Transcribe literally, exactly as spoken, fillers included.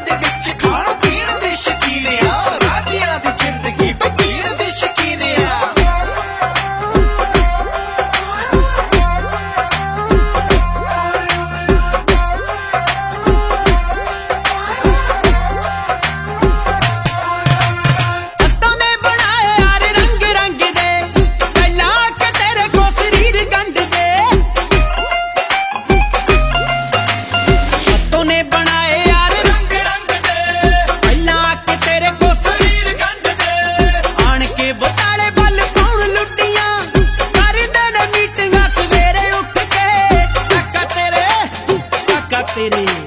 ਦੇ ਵਿੱਚ ਖਾਣ ਪੀਣ ਦੇ ਸ਼ੌਕੀਨ ਆ, ਰਾਜਿਆਂ ਦੀ ਜ਼ਿੰਦਗੀ ਬਕੀਣ ਦੇ ਸ਼ੌਕੀਨ ਆ। ਹੱਥਾਂ ਨੇ ਬਣਾਏ ਯਾਰ ਰੰਗ ਰੰਗ ਦੇ, ਪਹਿਲਾਂ ਕਿ ਤੇਰੇ ਕੋ ਸਰੀਰ ਗੰਢ ਦੇ। ਹੱਥੋਂ ਨੇ ਬਣਾਏ ਯਾਰ ਰੰਗ ਰੰਗ ਦੇ, ਪਹਿਲਾਂ ਕਿ ਤੇਰੇ ਕੋ ਸਰੀਰ ਗੰਢ ਦੇ। ਆਣ ਕੇ ਬਤਾਲੇ ਬਲ ਪਾਉਣ ਲੁੱਟੀਆਂ, ਕਰਦੇ ਨੇ ਮੀਟਿੰਗਾਂ ਸਵੇਰੇ ਉੱਠ ਕੇ। ਕਾਕਾ ਤੇਰੇ ਕਾਕਾ ਤੇਰੇ